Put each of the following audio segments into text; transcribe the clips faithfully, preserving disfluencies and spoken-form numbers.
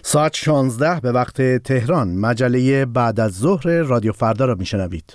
ساعت شانزده به وقت تهران مجله بعد از ظهر رادیو فردا را میشنوید.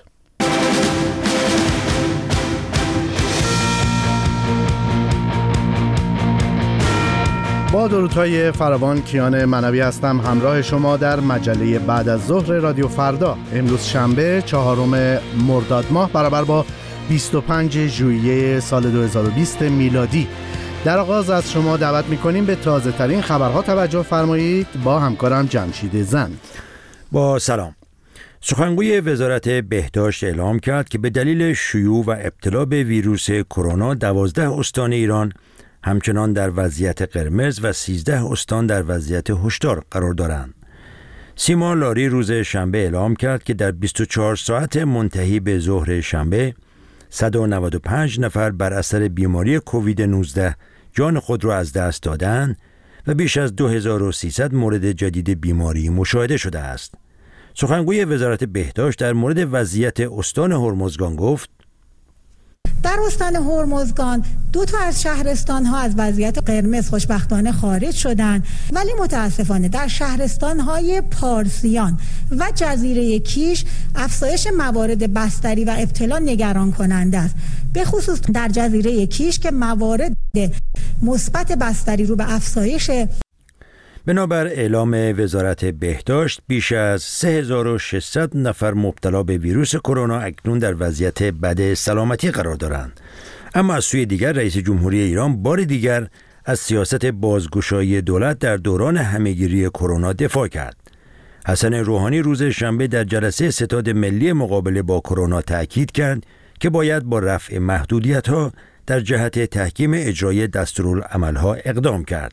با درودهای فراوان کیان منوی هستم، همراه شما در مجله بعد از ظهر رادیو فردا. امروز شنبه چهارم مرداد ماه برابر با بیست و پنج ژوئیه سال دو هزار و بیست میلادی. در آغاز از شما دعوت می‌کنیم به تازه ترین خبرها توجه فرمایید. با همکارم جمشید زند. با سلام. سخنگوی وزارت بهداشت اعلام کرد که به دلیل شیوع و ابتلا به ویروس کرونا دوازده استان ایران همچنان در وضعیت قرمز و سیزده استان در وضعیت هشدار قرار دارند. سیما لاری روز شنبه اعلام کرد که در بیست و چهار ساعت منتهی به ظهر شنبه صد و نود و پنج نفر بر اثر بیماری کووید نوزده جان خود را از دست دادند و بیش از دو هزار و سیصد مورد جدید بیماری مشاهده شده است. سخنگوی وزارت بهداشت در مورد وضعیت استان هرمزگان گفت: در استان هرمزگان دو تا از شهرستان‌ها از وضعیت قرمز خوشبختانه خارج شدند، ولی متاسفانه در شهرستان‌های پارسیان و جزیره کیش افزایش موارد بستری و ابتلا نگران کننده است، به خصوص در جزیره کیش که موارد مثبت بستری رو به افزایش. بنابر اعلام وزارت بهداشت بیش از سه هزار و ششصد نفر مبتلا به ویروس کرونا اکنون در وضعیت بد سلامتی قرار دارند. اما از سوی دیگر رئیس جمهوری ایران بار دیگر از سیاست بازگشایی دولت در دوران همهگیری کرونا دفاع کرد. حسن روحانی روز شنبه در جلسه ستاد ملی مقابله با کرونا تأکید کرد که باید با رفع محدودیت‌ها در جهت تحکیم اجرای دستورالعمل‌ها اقدام کرد.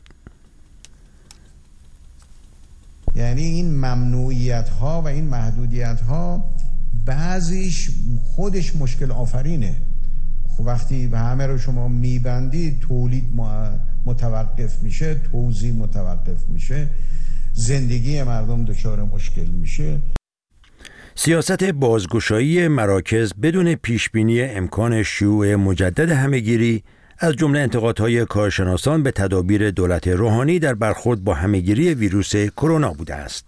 یعنی این ممنوعیت ها و این محدودیت ها بعضیش خودش مشکل آفرینه. خب وقتی همه رو شما میبندید تولید متوقف میشه، توزیع متوقف میشه، زندگی مردم دچار مشکل میشه. سیاست بازگشایی مراکز بدون پیشبینی امکان شیوع مجدد همهگیری از جمله انتقادهای کارشناسان به تدابیر دولت روحانی در برخورد با همهگیری ویروس کرونا بوده است.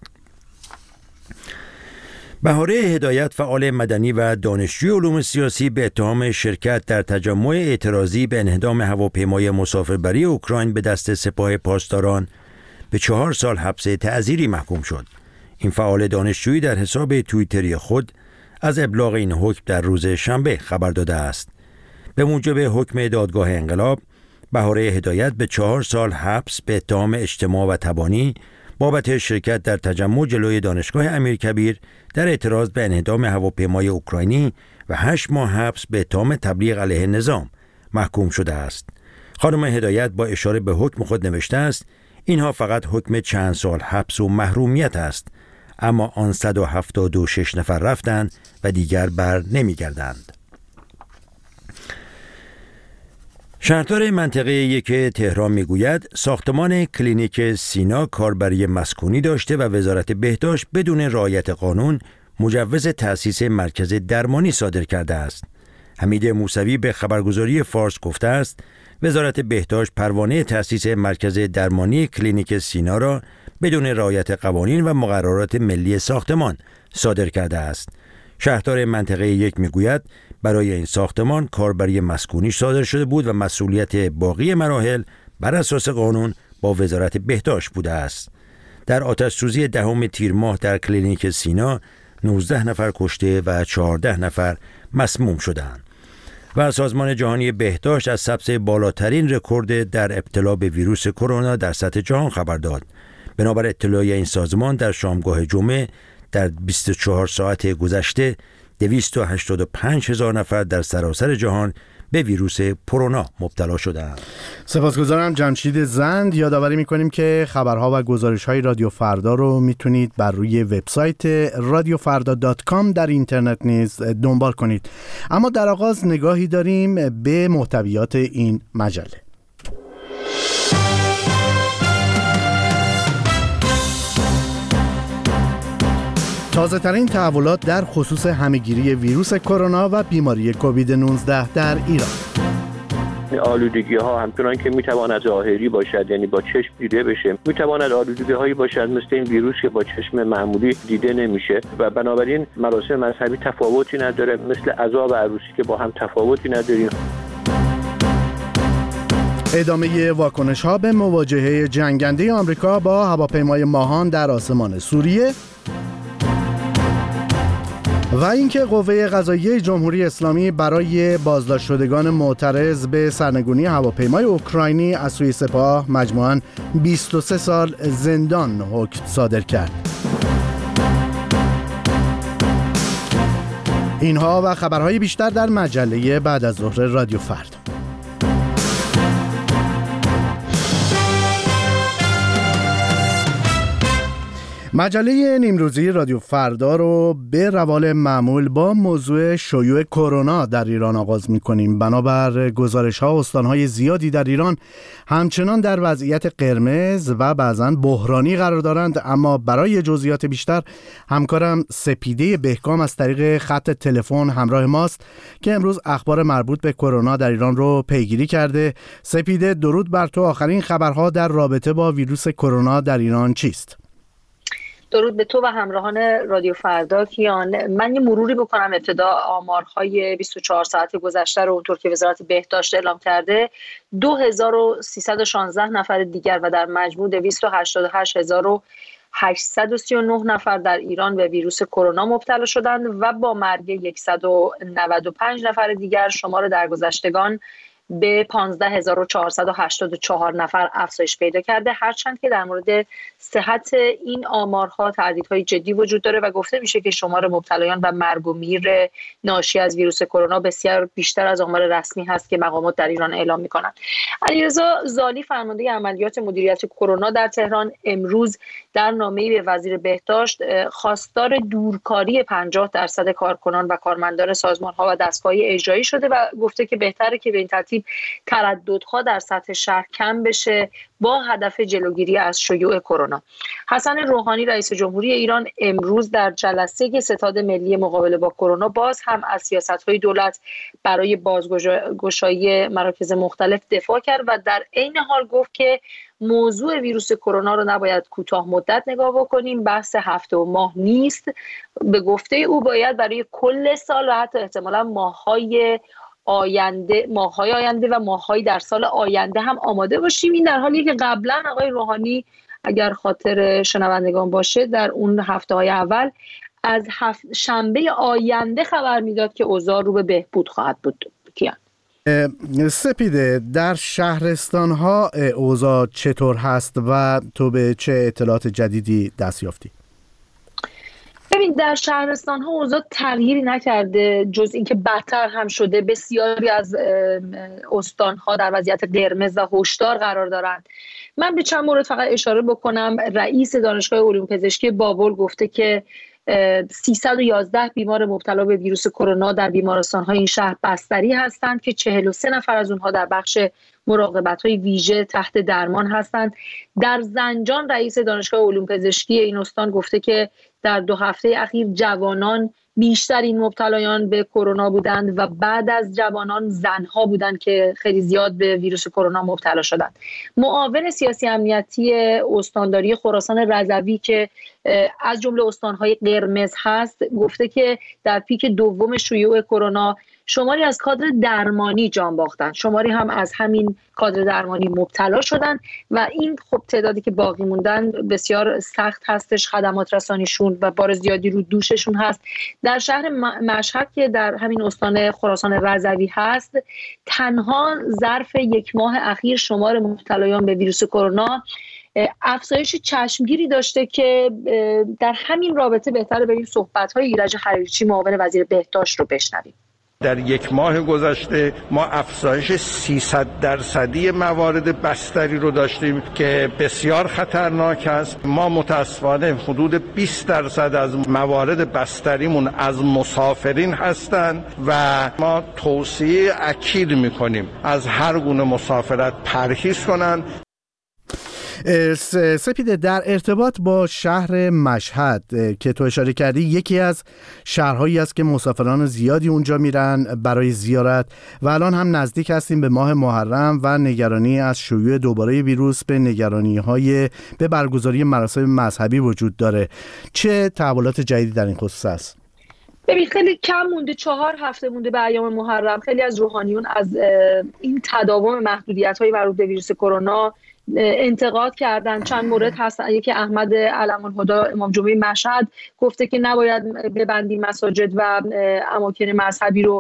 بهاره هدایت، فعال مدنی و دانشجوی علوم سیاسی، به اتهام شرکت در تجمع اعتراضی به انهدام هواپیمای مسافربری اوکراین به دست سپاه پاسداران به چهار سال حبس تعزیری محکوم شد. این فعال دانشجویی در حساب توییتری خود از ابلاغ این حکم در روز شنبه خبر داده است. به موجب حکم دادگاه انقلاب، بهاره هدایت به چهار سال حبس به اتهام اجتماع و تبانی بابت شرکت در تجمع جلوی دانشگاه امیرکبیر در اعتراض به انهدام هواپیمای اوکراینی و هشت ماه حبس به اتهام تبلیغ علیه نظام محکوم شده است. خانم هدایت با اشاره به حکم خود نوشته است: اینها فقط حکم چند سال حبس و محرومیت است، اما آن صد و هفتاد و شش نفر رفتند و دیگر بر نمیگردند. شهردار منطقه یک تهران میگوید ساختمان کلینیک سینا کاربری مسکونی داشته و وزارت بهداشت بدون رعایت قانون مجوز تأسیس مرکز درمانی صادر کرده است. حمید موسوی به خبرگزاری فارس گفته است وزارت بهداشت پروانه تأسیس مرکز درمانی کلینیک سینا را بدون رعایت قوانین و مقررات ملی ساختمان صادر کرده است. شهردار منطقه یک میگوید برای این ساختمان کاربری مسکونی صادر شده بود و مسئولیت باقی مراحل بر اساس قانون با وزارت بهداشت بوده است. در آتش سوزی دهم تیر ماه در کلینیک سینا نوزده نفر کشته و چهارده نفر مسموم شدند. و سازمان جهانی بهداشت از ثبت بالاترین رکورد در ابتلا به ویروس کرونا در سطح جهان خبر داد. بنابر اطلاع این سازمان در شامگاه جمعه در بیست و چهار ساعت گذشته دویست و هشتاد و پنج هزار نفر در سراسر جهان به ویروس کرونا مبتلا شدند. سپاسگزارم جمشید زند. یادآوری می‌کنیم که خبرها و گزارش‌های رادیو فردا رو میتونید بر روی وبسایت رادیو فردا دات کام در اینترنت نیز دنبال کنید. اما در آغاز نگاهی داریم به محتویات این مجله. تازه ترین تحولات در خصوص همهگیری ویروس کرونا و بیماری کووید نوزده در ایران. آلودگی ها همچنان که میتواند ظاهری باشد، یعنی با چشم دیده بشه، میتواند آلودگی هایی باشد مثل این ویروس که با چشم معمولی دیده نمیشه و بنابراین مراسم مذهبی تفاوتی نداره، مثل عزا و عروسی که با هم تفاوتی نداریم. ادامه واکنش ها به مواجهه جنگنده آمریکا با هواپیمای ماهان در آسمان سوریه و اینکه قوه قضاییه جمهوری اسلامی برای بازداشت شدگان معترض به سرنگونی هواپیمای اوکراینی از سوی سپاه مجموعاً بیست و سه سال زندان حکم صادر کرد. اینها و خبرهای بیشتر در مجله بعد از ظهر رادیو فردا. مجله نیمروزی رادیو فردا رو به روال معمول با موضوع شیوع کرونا در ایران آغاز می‌کنیم. بنابر گزارش‌ها استان‌های زیادی در ایران همچنان در وضعیت قرمز و بعضاً بحرانی قرار دارند، اما برای جزئیات بیشتر همکارم سپیده بهکام از طریق خط تلفن همراه ماست که امروز اخبار مربوط به کرونا در ایران رو پیگیری کرده. سپیده، درود بر تو. آخرین خبرها در رابطه با ویروس کرونا در ایران چیست؟ درود به تو و همراهان رادیو فردا. کیان، من یه مروری بکنم ابتدا آمارهای بیست و چهار ساعت گذشته رو. اونطور که وزارت بهداشت اعلام کرده دو هزار و سیصد و شانزده نفر دیگر و در مجموع دویست و هشتاد و هشت هزار و هشتصد و سی و نه نفر در ایران به ویروس کرونا مبتلا شدند و با مرگ صد و نود و پنج نفر دیگر شمار درگذشتگان به پانزده هزار و چهارصد و هشتاد و چهار نفر افزایش پیدا کرده، هرچند که در مورد صحت این آمارها تردیدهای جدی وجود داره و گفته میشه که شمار مبتلایان و مرگ و میر ناشی از ویروس کرونا بسیار بیشتر از آمار رسمی هست که مقامات در ایران اعلام میکنن. علیرضا زالی، فرمانده عملیات مدیریت کرونا در تهران، امروز در نامه‌ای به وزیر بهداشت خواستار دورکاری پنجاه درصد کارکنان و کارمندان سازمان‌ها و دستگاه‌های اجرایی شده و گفته که بهتره که به این ترتیب ترددها در سطح شهر کم بشه با هدف جلوگیری از شیوع کرونا. حسن روحانی رئیس جمهوری ایران امروز در جلسه ستاد ملی مقابله با کرونا باز هم از سیاست‌های دولت برای بازگشایی مراکز مختلف دفاع کرد و در عین حال گفت که موضوع ویروس کرونا رو نباید کوتاه مدت نگاه بکنیم، بحث هفته و ماه نیست. به گفته او باید برای کل سال و حتی احتمالاً ماه‌های آینده ماه‌های آینده و ماه‌های در سال آینده هم آماده باشیم. این در حالیه که قبلا آقای روحانی اگر خاطر شنوندگان باشه در اون هفته‌های اول از هفت شنبه آینده خبر میداد که اوضاع رو به بهبود خواهد بود. کیان سپیده، در شهرستان‌ها اوضاع چطور هست و تو به چه اطلاعات جدیدی دست یافتی؟ ببین، در شهرستان ها اوضاع تغییری نکرده جز اینکه بدتر هم شده. بسیاری از استان ها در وضعیت قرمز و هشدار قرار دارند. من به چند مورد فقط اشاره بکنم. رئیس دانشگاه علوم پزشکی بابل گفته که سیصد و یازده بیمار مبتلا به ویروس کرونا در بیمارستان های این شهر بستری هستند که چهل و سه نفر از اونها در بخش مراقبت‌های ویژه تحت درمان هستند. در زنجان رئیس دانشگاه علوم پزشکی این استان گفته که در دو هفته اخیر جوانان بیشتر این مبتلایان به کرونا بودند و بعد از جوانان زنها بودند که خیلی زیاد به ویروس کرونا مبتلا شدند. معاون سیاسی امنیتی استانداری خراسان رضوی که از جمله استان‌های قرمز هست گفته که در پیک دوم شیوع کرونا شماری از کادر درمانی جان باختن، شماری هم از همین کادر درمانی مبتلا شدن و این خب تعدادی که باقی موندن بسیار سخت هستش. خدمات رسانیشون و بار زیادی رو دوششون هست. در شهر مشهد که در همین استان خراسان رضوی هست، تنها ظرف یک ماه اخیر شمار مبتلایان به ویروس کرونا افزایش چشمگیری داشته که در همین رابطه بهتره بریم صحبت‌های ایرج خلیلچی معاون وزیر بهداشت رو بشنویم. در یک ماه گذشته ما افزایش سیصد درصدی موارد بستری رو داشتیم که بسیار خطرناک است. ما متاسفانه حدود بیست درصد از موارد بستریمون از مسافرین هستند و ما توصیه اکید می‌کنیم از هر گونه مسافرت پرهیز کنند. سپیده، در ارتباط با شهر مشهد که تو اشاره کردی، یکی از شهرهایی است که مسافران زیادی اونجا میرن برای زیارت و الان هم نزدیک هستیم به ماه محرم و نگرانی از شیوع دوباره ویروس به نگرانی‌های به برگزاری مراسم مذهبی وجود داره. چه تحولات جدیدی در این خصوص است؟ ببین خیلی کم مونده، چهار هفته مونده به ایام محرم. خیلی از روحانیون از این تداوم محدودیت‌های مربوط به ویروس کرونا انتقاد کردن. چند مورد هستن. یکی احمد علم الهدی امام جمعه مشهد گفته که نباید ببندیم مساجد و اماکن مذهبی رو.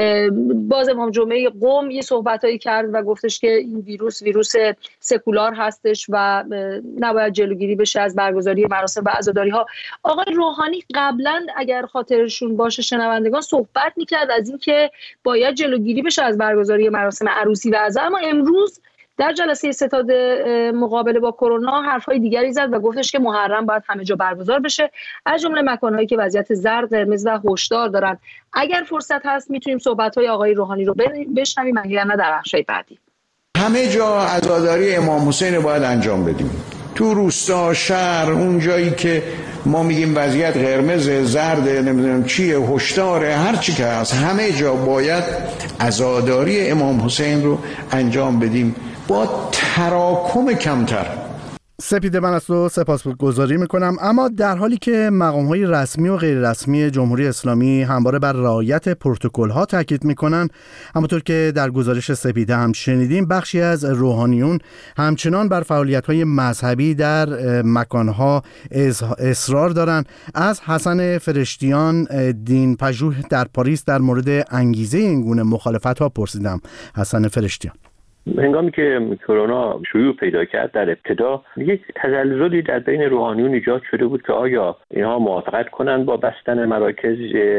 باز امام جمعه قم یه صحبتایی کرد و گفتش که این ویروس ویروس سکولار هستش و نباید جلوگیری بشه از برگزاری مراسم و عزاداری‌ها. آقای روحانی قبلا اگر خاطرشون باشه شنوندگان صحبت میکرد از این که باید جلوگیری بشه از برگزاری مراسم عروسی و عزا، اما امروز در جلسه ستاد مقابله با کرونا حرفای دیگری زد و گفتش که محرم باید همه جا برگزار بشه، از جمله مکانهایی که وضعیت زرد، قرمز و هشدار دارن. اگر فرصت هست میتونیم صحبت‌های آقای روحانی رو بشنویم، مگر نه در بخش‌های بعدی. همه جا عزاداری امام حسین باید انجام بدیم. تو روستا، شهر، اون جایی که ما میگیم وضعیت قرمز، زرد، نمیدونم چیه، هشدار، هر چی که هست، همه جا باید عزاداری امام حسین رو انجام بدیم با تراکم کمتر. سپیده، من از تو سپاسگزاری میکنم. اما در حالی که مقام‌های رسمی و غیر رسمی جمهوری اسلامی همواره بر رعایت پروتکل‌ها تاکید میکنن، همونطور که در گزارش سپیده هم شنیدیم، بخشی از روحانیون همچنان بر فعالیت‌های مذهبی در مکان‌ها اصرار دارن. از حسن فرشتیان، دین پژوه در پاریس، در مورد انگیزه این گونه مخالفت‌ها پرسیدم. حسن فرشتیان: هنگامی که کرونا شیوع پیدا کرد، در ابتدا یک تزلزلی در بین روحانیون ایجاد شده بود که آیا اینها موافقت کنند با بستن مراکز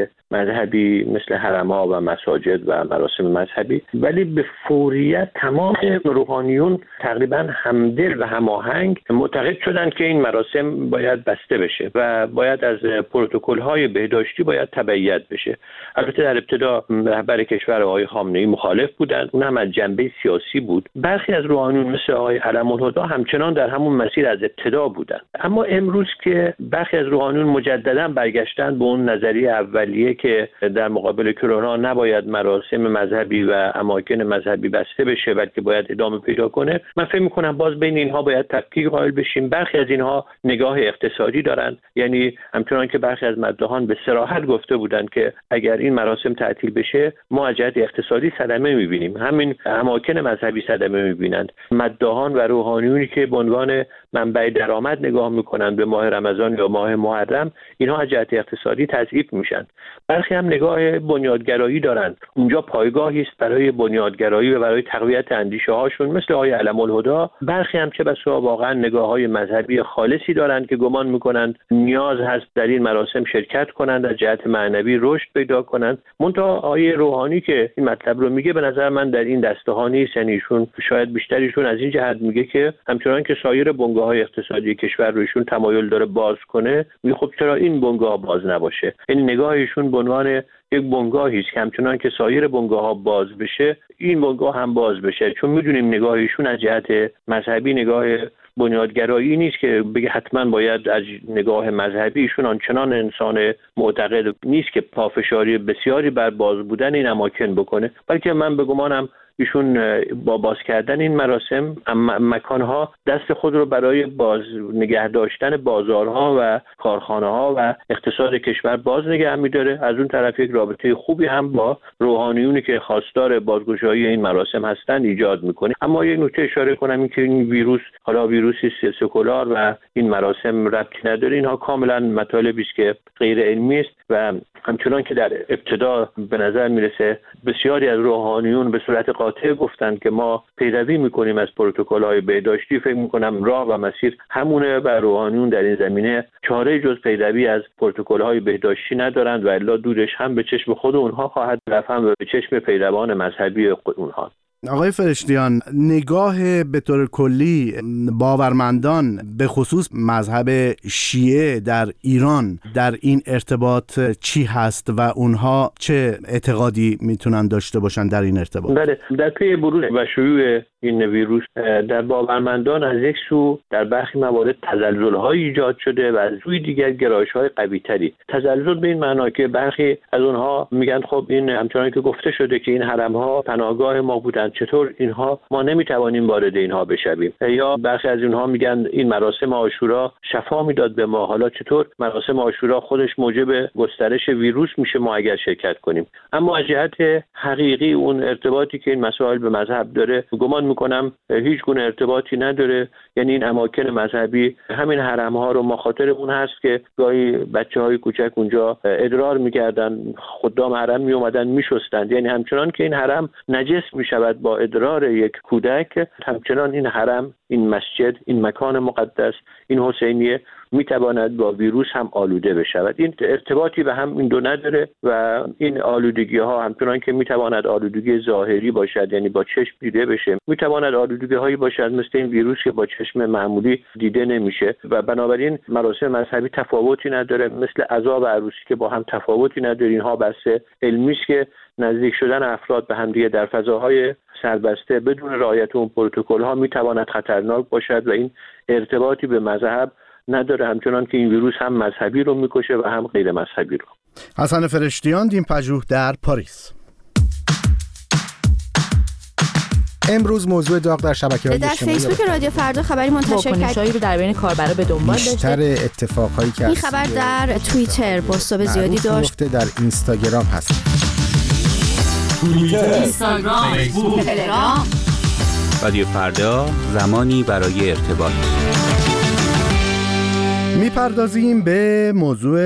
مذهبی مثل حرم‌ها و مساجد و مراسم مذهبی، ولی به فوریت تمام روحانیون تقریبا همدل و هماهنگ معتقد شدند که این مراسم باید بسته بشه و باید از پروتکل‌های بهداشتی باید تبعیت بشه. البته در ابتدا رهبر کشور آقای خامنه‌ای مخالف بودند، اون هم از جنبه سیاسی بود. برخی از روحانیون مثل آقای علم الهدی همچنان در همون مسیر از ابتدا بودند. اما امروز که برخی از روحانیون مجددا برگشتن به اون نظریه اولیه که در مقابل کرونا نباید مراسم مذهبی و اماکن مذهبی بسته بشه بلکه باید ادامه پیدا کنه، من فکر می‌کنم باز بین اینها باید تفکیک قائل بشیم. برخی از اینها نگاه اقتصادی دارند، یعنی همچنان که برخی از مداحان به صراحت گفته بودند که اگر این مراسم تعطیل بشه ما از جهت اقتصادی صدمه می‌بینیم، همین اماکن مذهبی صدمه می‌بینند. مداحان و روحانیونی که به عنوان منبع درآمد نگاه می‌کنند به ماه رمضان یا ماه محرم، اینها از جهت اقتصادی تضعیف میشن. برخی هم نگاه بنیادگرایی دارند، اونجا پایگاهی است برای بنیادگرایی و برای تقویت اندیشه هاشون مثل آقای علم الهدی. برخی هم چه بسا واقعا نگاه‌های مذهبی خالصی دارند که گمان می‌کنند نیاز هست در این مراسم شرکت کنند، از جهت معنوی رشد پیدا کنند. منتها آقای روحانی که این مطلب رو میگه به نظر من در این دسته ها نیست، یعنی ایشون شاید بیشتریشون از این جهت میگه که همچنان که سایر بنگاه‌های اقتصادی کشور رو ایشون تمایل داره باز کنه، میگه خب چرا این بنگاه باز نباشه. یعنی نگاه ایشون به عنوان یک بنگاهی است که همچنان که سایر بنگاه‌ها باز بشه این بنگاه هم باز بشه، چون میدونیم نگاه ایشون از جهت مذهبی نگاه بنیادگرایی نیست که بگه حتما باید از نگاه مذهبی. ایشون آنچنان انسان معتقد نیست که پافشاری بسیاری بر باز بودن این اماکن بکنه، بلکه من به گمانم ایشون با باز کردن این مراسم مکانها دست خود رو برای باز نگه داشتن بازارها و کارخانه‌ها و اقتصاد کشور باز نگه می‌داره. از اون طرف یک رابطه خوبی هم با روحانیونی که خواستار بازگشایی این مراسم هستند ایجاد می‌کنه. اما یک نکته اشاره کنم، این که این ویروس حالا ویروسی سکولار و این مراسم ربطی نداره، اینها کاملا مطالبی است که غیر علمی است و همچنان که در ابتدا به نظر میرسه بسیاری از روحانیون به صورت قاطع گفتند که ما پیروی میکنیم از پروتکل‌های بهداشتی، فکر میکنم راه و مسیر همونه و روحانیون در این زمینه چاره جز پیروی از پروتکل‌های بهداشتی ندارند و الا دودش هم به چشم خود اونها خواهد رفت هم به چشم پیروان مذهبی اونها. آقای فرشتیان، نگاه به طور کلی باورمندان به خصوص مذهب شیعه در ایران در این ارتباط چی هست و اونها چه اعتقادی میتونن داشته باشن در این ارتباط؟ بله، در پی بروز و شیوع این ویروس در باورمندان از یک سو در برخی موارد تزلزل‌های ایجاد شده و از سوی دیگر گرایش‌های قوی‌تری. تزلزل به این معنا که برخی از اونها میگن خب این همچنان که گفته شده که این حرم‌ها پناهگاه ما بودن، چطور اینها ما نمیتوانیم وارد اینها بشویم؟ یا برخی از اونها میگن این مراسم عاشورا شفا میداد به ما، حالا چطور مراسم عاشورا خودش موجب گسترش ویروس میشه ما اگر شرکت کنیم؟ اما از جهت حقیقی اون ارتباطی که این مسائل به مذهب داره گمان میکنم هیچ گونه ارتباطی نداره. یعنی این اماکن مذهبی، همین حرم‌ها رو ما خاطر اون هست که گاهی بچه‌های کوچک اونجا ادرار می‌کردن، خدام حرم میومدن میشستند. یعنی همچنان که این حرم نجس میشود با ادرار یک کودک، همچنان این حرم، این مسجد، این مکان مقدس، این حسینیه میتواند با ویروس هم آلوده بشود. این ارتباطی به هم این دو نداره و این آلودگی ها همچنان که میتواند آلودگی ظاهری باشد، یعنی با چشم دیده بشه، میتواند آلودگی هایی باشد مثل این ویروس که با چشم معمولی دیده نمیشه و بنابراین مراسم مذهبی تفاوتی نداره، مثل عزا و عروسی که با هم تفاوتی نداره. اینها بحث علمی است که نزدیک شدن افراد به هم دیگه در فضاهای سربسته بدون رعایت اون پروتکل ها میتواند خطرناک باشد و این ارتباطی به مذهب نداره، همچنان که این ویروس هم مذهبی رو میکشه و هم غیر مذهبی رو. حسن فرشتیان، دین پژوه در پاریس. امروز موضوع داغ در شبکه‌های اجتماعی در فیسبوک رادیو فردا خبری منتشر کرد رو در بین کاربرا به دنبال داشته. بیشتر اتفاقایی که این خبر در توییتر بازتاب زیادی داشت. در اینستاگرام هست. توییتر، اینستاگرام، فیسبوک، تلگرام. رادیو فردا، زمانی برای ارتباط. میپردازیم به موضوع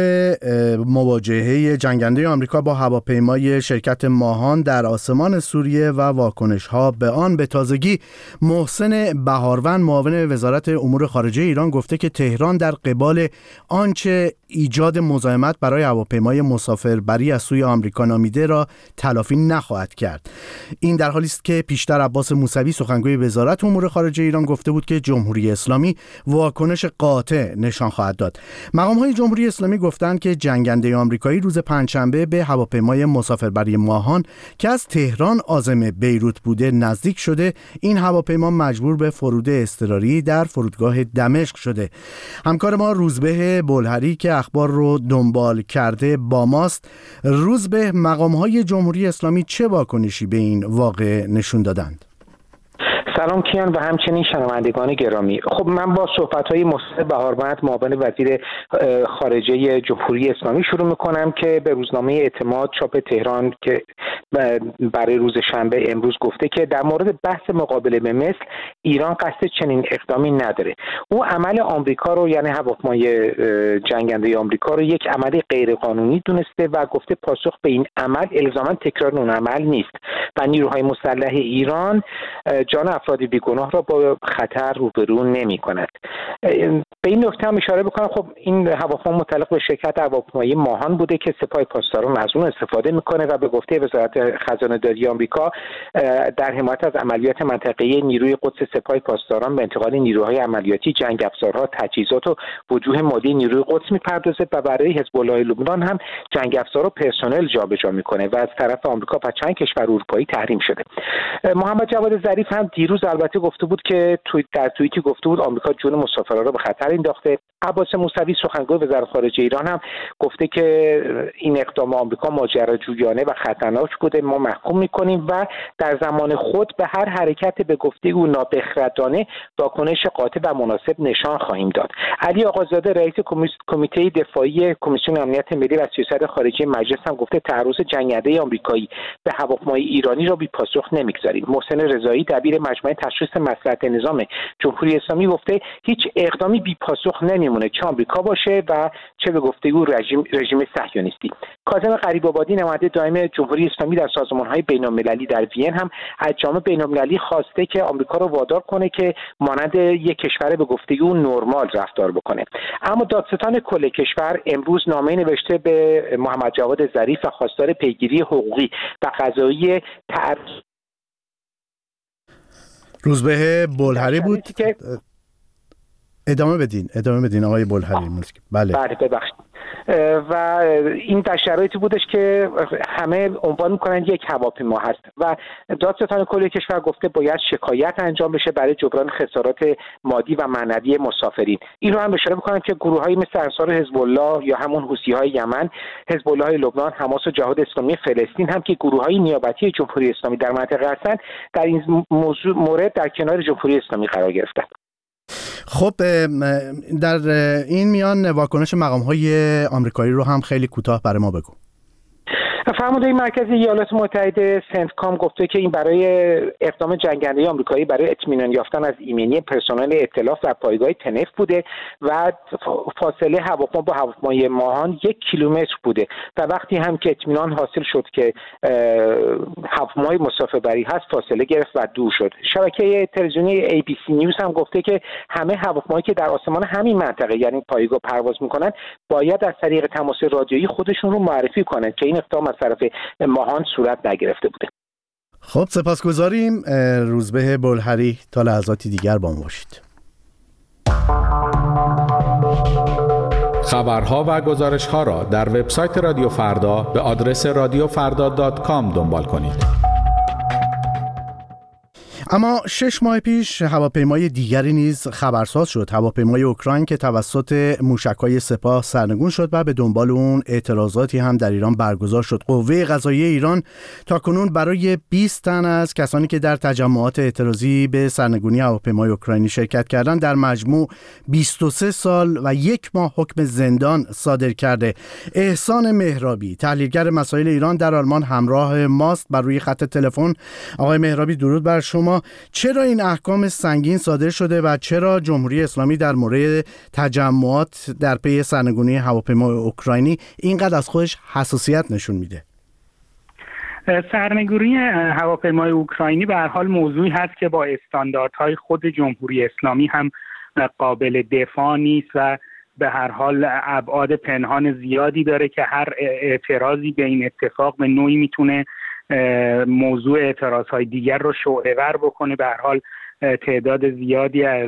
مواجهه جنگنده آمریکا با هواپیمای شرکت ماهان در آسمان سوریه و واکنش‌ها به آن. به تازگی محسن بهاروند، معاون وزارت امور خارجه ایران، گفته که تهران در قبال آنچه ایجاد مزاحمت برای هواپیمای مسافربری از سوی آمریکا نامیده را تلافی نخواهد کرد. این در حالی است که پیشتر عباس موسوی، سخنگوی وزارت امور خارجه ایران، گفته بود که جمهوری اسلامی واکنش قاطع نشان خواهد داد. مقام‌های جمهوری اسلامی گفتند که جنگنده آمریکایی روز پنجشنبه به هواپیمای مسافربری ماهان که از تهران عازم بیروت بوده نزدیک شده. این هواپیما مجبور به فرود اضطراری در فرودگاه دمشق شده. همکار ما روزبه بلهری که اخبار رو دنبال کرده با ماست. روزبه، مقام‌های جمهوری اسلامی چه واکنشی به این واقعه نشون دادند؟ سلام کیان و همچنین شنوندگان گرامی. خب من با صحبت‌های محسن بهاروند، معاون وزیر خارجه جمهوری اسلامی شروع می‌کنم که به روزنامه اعتماد چاپ تهران که برای روز شنبه امروز گفته که در مورد بحث مقابله به مثل ایران قصد چنین اقدامی نداره. او عمل آمریکا رو، یعنی هواپیمای جنگنده آمریکا رو، یک عمل غیرقانونی دونسته و گفته پاسخ به این عمل الزاما تکرار اون عمل نیست و نیروهای مسلح ایران جان افراد بیگناه را با خطر روبرو نمی‌کند. به این نکته هم اشاره بکنم خب این هواپیما متعلق به شرکت هواپیمایی ماهان بوده که سپاه پاسداران از اون استفاده میکنه و به گفته وزارت خزانه‌داری آمریکا در حمایت از عملیات منطقه‌ای نیروی قدس سپاه پاسداران به انتقال نیروهای عملیاتی، جنگ افزارها، تجهیزات و وجوه مادی نیروی قدس میپردازه و برای حزب الله لبنان هم جنگ افزار و پرسنل جابجا میکنه و از طرف آمریکا و چند کشور اروپایی تحریم شده. محمد جواد ظریف هم دیروز البته گفته بود که توییت در توییتی گفته بود آمریکا جون مسافران را به خطر انداخته. عباس موسوی، سخنگوی وزارت خارجه ایران، هم گفته که این اقدام آمریکا ماجراجویانه و خطرناک بوده، ما محکوم میکنیم و در زمان خود به هر حرکت به گفته او نابخردانه واکنش قاطع و مناسب نشان خواهیم داد. علی آقازاده، رئیس کمیته دفاعی کمیسیون امنیت ملی و سیاست خارجی مجلس، هم گفته تعرض جنگنده آمریکایی به هواپیمای ایرانی را بی پاسخ نمیگذاریم. محسن رضایی، دبیر مجمع تشخیص مصلحت نظام جمهوری اسلامی، گفته هیچ اقدامی بی پاسخ نمیمونه، چه آمریکا باشه و چه به گفته او رژیم رژیم صهیونیستی. کاظم غریب‌آبادی، نماینده دائم جمهوری اسلامی در سازمان‌های بین‌المللی در وین، هم از جامعه بین‌المللی خواسته که آمریکا رو وادار کنه که مانند یک کشور به گفته او نرمال رفتار بکنه. اما دادستان کل کشور امروز نامه نوشته به محمد جواد ظریف و خواستار پیگیری حقوقی و قضایی تعرض روزبه بلهری بود. ادامه بدین ادامه بدین آقای بلهری. بله بله ببخشید. و این در شرایطی بودش که همه عنوان میکنن یک هواپیما هست و دادستان کل کشور گفته باید شکایت انجام بشه برای جبران خسارات مادی و معنوی مسافرین. این رو هم اشاره میکنم که گروه‌های مثل انصار حزب الله یا همون حوثی‌های یمن، حزب الله لبنان، حماس و جهاد اسلامی فلسطین هم که گروه‌های نیابتی جمهوری اسلامی در منطقه هستند، در این موضوع مورد در کنار جمهوری اسلامی قرار گرفتند. خب در این میان واکنش مقام‌های آمریکایی رو هم خیلی کوتاه برای ما بگو. فرمانده مرکزی ایالات متحده سنتکام گفته که این برای اقدام جنگنده آمریکایی برای اطمینان یافتن از ایمنی پرسنل ائتلاف و پایگاه تنف بوده و فاصله هواپیما با هواپیمای ماهان یک کیلومتر بوده و وقتی هم که اطمینان حاصل شد که هواپیمای مسافربری هست فاصله گرفت و دور شد. شبکه تلویزیونی ای بی سی نیوز هم گفته که همه هواپیمایی که در آسمان همین منطقه یعنی پایگاه پرواز میکنن باید از طریق تماس رادیویی خودشون رو معرفی کنند که این اقدام از طرف ماهان صورت نگرفته بوده. خب سپاسگزاریم. روزبه بلهری، تا لحظاتی دیگر با ما باشید. خبرها و گزارش‌ها را در وبسایت رادیو فردا به آدرس رادیو فردا دات کام دنبال کنید. اما شش ماه پیش هواپیمای دیگری نیز خبرساز شد، هواپیمای اوکراین که توسط موشک‌های سپاه سرنگون شد و به دنبال اون اعتراضاتی هم در ایران برگزار شد. قوه قضاییه ایران تاکنون برای بیست تن از کسانی که در تجمعات اعتراضی به سرنگونی هواپیمای اوکراینی شرکت کردند در مجموع بیست و سه سال و یک ماه حکم زندان صادر کرده. احسان مهرابی، تحلیلگر مسائل ایران در آلمان، همراه ماست بر روی خط تلفن. آقای مهرابی درود بر شما. چرا این احکام سنگین صادر شده و چرا جمهوری اسلامی در مورد تجمعات در پی سرنگونی هواپیمای اوکراینی اینقدر از خودش حساسیت نشون میده؟ سرنگونی هواپیمای اوکراینی به هر حال موضوعی هست که با استانداردهای خود جمهوری اسلامی هم قابل دفاع نیست و به هر حال ابعاد پنهان زیادی داره که هر اعتراضی به این اتفاق به نوعی میتونه موضوع اعتراضهای دیگر رو شعله‌ور بکنه. به هر حال تعداد زیادی از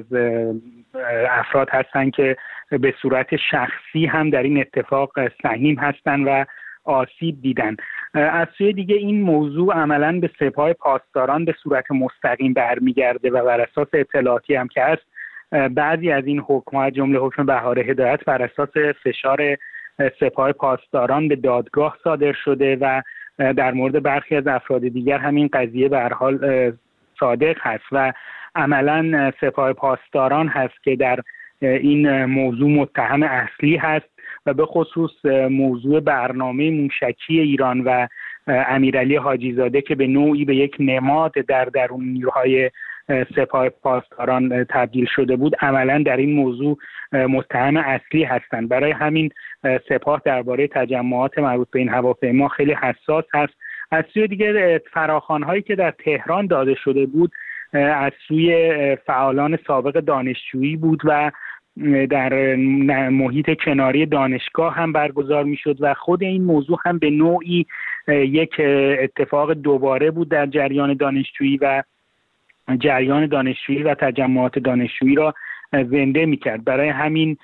افراد هستن که به صورت شخصی هم در این اتفاق سهیم هستن و آسیب دیدن. از سوی دیگه این موضوع عملاً به سپاه پاسداران به صورت مستقیم برمیگرده و بر اساس اطلاعاتی هم که هست بعضی از این حکم‌ها جمله حکم بهار هدایت بر اساس فشار سپاه پاسداران به دادگاه صادر شده و در مورد برخی از افراد دیگر همین قضیه به هر حال صادق هست و عملاً سپاه پاسداران هست که در این موضوع متهم اصلی هست و به خصوص موضوع برنامه موشکی ایران و امیرعلی حاجی زاده که به نوعی به یک نماد در درون نیروهای سپاه پاسداران تبدیل شده بود عملاً در این موضوع متهم اصلی هستند. برای همین سپاه درباره تجمعات مربوط به این هواپیما خیلی حساس هست. از سوی دیگه فراخوان‌هایی که در تهران داده شده بود از سوی فعالان سابق دانشجویی بود و در محیط کناری دانشگاه هم برگزار میشد و خود این موضوع هم به نوعی یک اتفاق دوباره بود در جریان دانشجویی و جریان دانشجویی و تجمعات دانشجویی را زنده میکرد. برای همین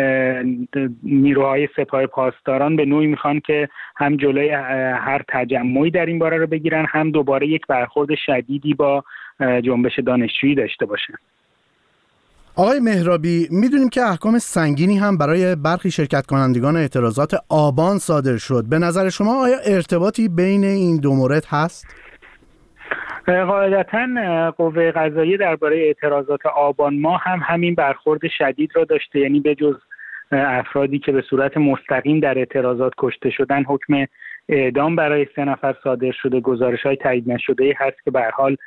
نیروهای سپاه پاسداران به نوعی میخوان که هم جلوی هر تجمعی در این باره رو بگیرن، هم دوباره یک برخورد شدیدی با جنبش دانشجویی داشته باشن. آقای مهرابی، میدونیم که احکام سنگینی هم برای برخی شرکت کنندگان اعتراضات آبان صادر شد. به نظر شما آیا ارتباطی بین این دو مورد هست؟ قاعدتاً قوه قضاییه درباره اعتراضات آبان ماه هم همین برخورد شدید را داشته، یعنی به جز افرادی که به صورت مستقیم در اعتراضات کشته شدن حکم اعدام برای سه نفر صادر شده. گزارش‌های تایید نشده هست که به هر حال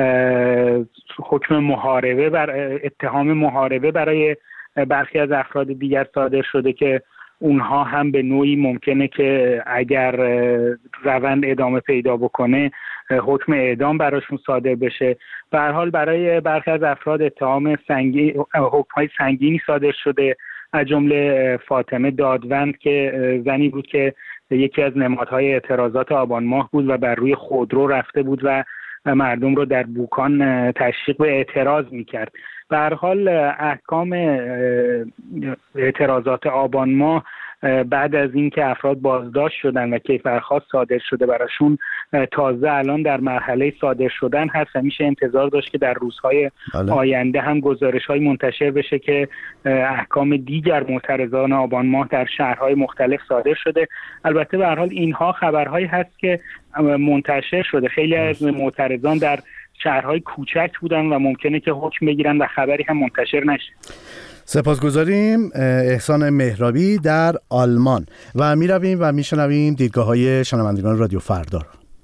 حکم محاربه بر اتهام محاربه برای برخی از افراد دیگر صادر شده که اونها هم به نوعی ممکنه که اگر روند ادامه پیدا بکنه حکم اعدام براشون صادر بشه. به هر حال برای برخی از افراد اتهام سنگین حکم‌های سنگینی صادر شده، از جمله فاطمه دادوند که زنی بود که یکی از نمادهای اعتراضات آبان ماه بود و بر روی خودرو رفته بود و مردم رو در بوکان تشویق به اعتراض میکرد. به هر حال احکام اعتراضات آبان ماه بعد از اینکه افراد بازداشت شدن و کیفرخواست صادر شده براشون تازه الان در مرحله صادر شدن هست و میشه انتظار داشت که در روزهای بله. آینده هم گزارش‌های منتشر بشه که احکام دیگر معترضان آبان ماه در شهرهای مختلف صادر شده. البته به هر حال اینها خبرهایی هست که منتشر شده. خیلی از معترضان در شهرهای کوچک بودن و ممکنه که حکم بگیرن و خبری هم منتشر نشه. سپاسگزاریم. احسان مهرابی در آلمان. و می رویم و می شنویم دیدگاه های شنوندگان رادیو فردا.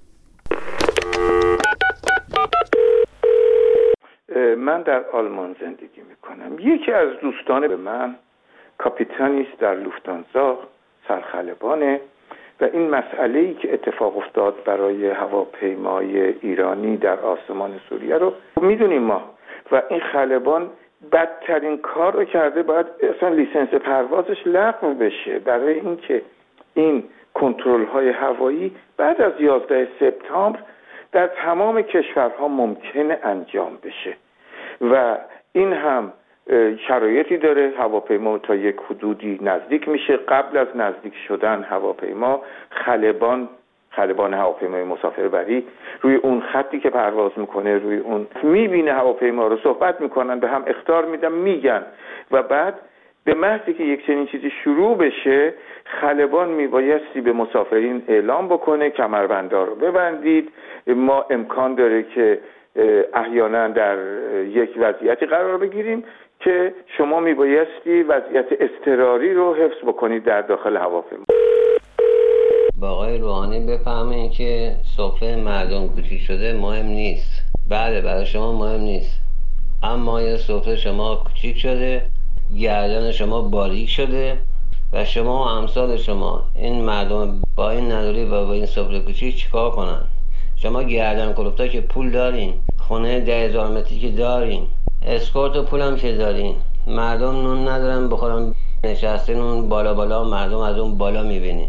من در آلمان زندگی می کنم. یکی از دوستان به من کاپیتانی است در لوفتانزا، سرخلبانه، و این مسئله‌ای که اتفاق افتاد برای هواپیمای ایرانی در آسمان سوریه رو میدونیم ما، و این خلبان بدترین کار رو کرده. باید اصلا لیسنس پروازش لغو بشه، برای اینکه این کنترل‌های هوایی بعد از یازده سپتامبر در تمام کشورها ممکنه انجام بشه و این هم شرایطی داره. هواپیما تا یک حدودی نزدیک میشه، قبل از نزدیک شدن هواپیما خلبان خلبان هواپیمای مسافربری روی اون خطی که پرواز میکنه روی اون میبینه هواپیما رو، صحبت میکنن، به هم اخطار میدن، میگن، و بعد به محضی که یک چنین چیزی شروع بشه خلبان میبایستی به مسافرین اعلام بکنه کمربندها رو ببندید. ما امکان داره که احیانا در یک وضعیتی قرار بگیریم که شما میبایستی وضعیت اضطراری رو حفظ بکنید در داخل هواپیما. با آقای روحانی بفهمین که سفره مردم کوچیک شده مهم نیست. بله برای شما مهم نیست، اما یه سفره شما کوچیک شده، گردن شما باریک شده و شما و امثال شما این مردم با این نداری و با این سفره کوچیک چیکار کنن؟ شما گردن کلفتا که پول دارین، خونه ده هزار متری که دارین، اسکورت و پول هم که دارین، مردم نون ندارن بخورن، نشستین اون بالا بالا مردم از اون بالا میبینین.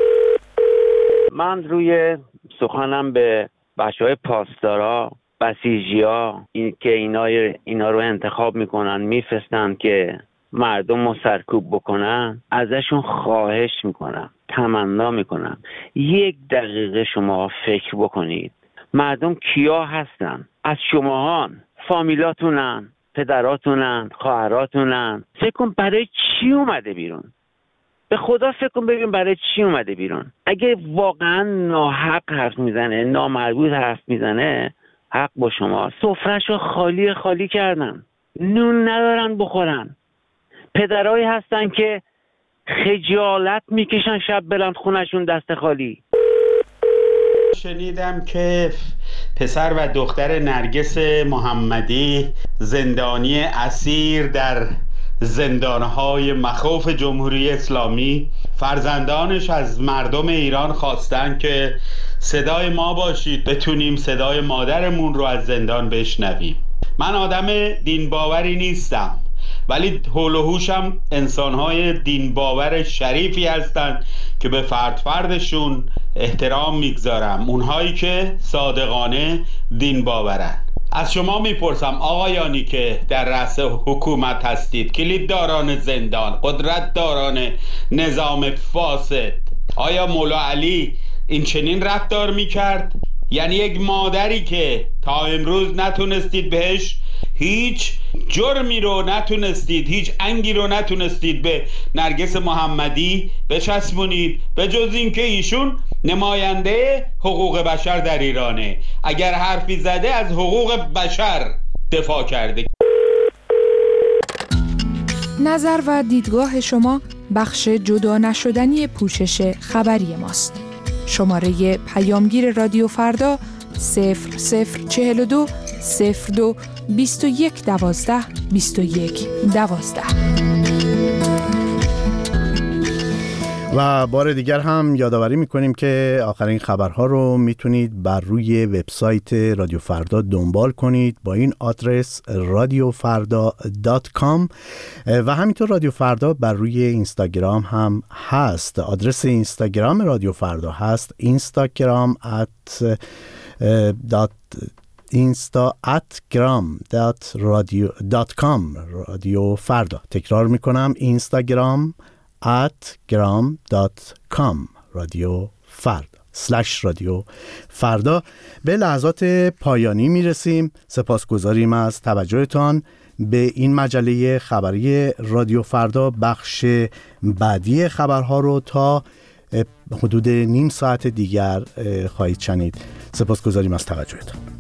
من روی سخنم به بچهای پاسدارا، بسیجیا، این که اینا اینا رو انتخاب میکنن میفرستن که مردم رو سرکوب بکنن، ازشون خواهش میکنم، تمنا میکنم یک دقیقه شما فکر بکنید مردم کیا هستن؟ از شماهان، فامیلاتونن، پدراتونن، خواهراتونن. فکر کن برای چی اومده بیرون؟ به خدا فکر کن ببین برای چی اومده بیرون. اگه واقعا ناحق حرف میزنه، نامربوط حرف میزنه، حق با شما. سفره‌شو خالی خالی کردن، نون ندارن بخورن. پدرایی هستن که خجالت میکشن شب برن خونشون دست خالی. شنیدم که پسر و دختر نرگس محمدی زندانی اسیر در زندانهای مخوف جمهوری اسلامی، فرزندانش از مردم ایران خواستن که صدای ما باشید بتونیم صدای مادرمون رو از زندان بشنویم. من آدم دین باوری نیستم، ولی حول و هوشم انسانهای دین باور شریفی هستن که به فرد فردشون احترام میگذارم، اونهایی که صادقانه دین باورن. از شما میپرسم آقایانی که در رأس حکومت هستید، کلید داران زندان، قدرت داران نظام فاسد، آیا مولا علی این چنین رفتار میکرد؟ یعنی یک مادری که تا امروز نتونستید بهش هیچ جرمی رو نتونستید، هیچ انگی رو نتونستید به نرگس محمدی بچسبونید، به جز این که ایشون نماینده حقوق بشر در ایرانه، اگر حرفی زده از حقوق بشر دفاع کرده. نظر و دیدگاه شما بخش جدا نشدنی پوشش خبری ماست. شماره پیامگیر رادیو فردا صفر صفر چهل و دو صفر دو بیست و یک دوازده بیست و یک دوازده. و بار دیگر هم یادآوری میکنیم که آخرین خبرها رو میتونید بر روی وبسایت رادیو فردا دنبال کنید با این آدرس رادیو فردا دات کام و همینطور رادیو فردا بر روی اینستاگرام هم هست. آدرس اینستاگرام رادیو فردا هست اینستاگرام ات دات اینستا ات گرام دات رادیو دات کام رادیو فردا. تکرار میکنم اینستاگرام ات گرام دات کام رادیو فردا سلش رادیو فردا. به لحظات پایانی میرسیم. سپاسگزاریم از توجهتان به این مجله خبری رادیو فردا. بخش بعدی خبرها رو تا حدود نیم ساعت دیگر خواهید شنید. سپاسگزاریم از توجهتان.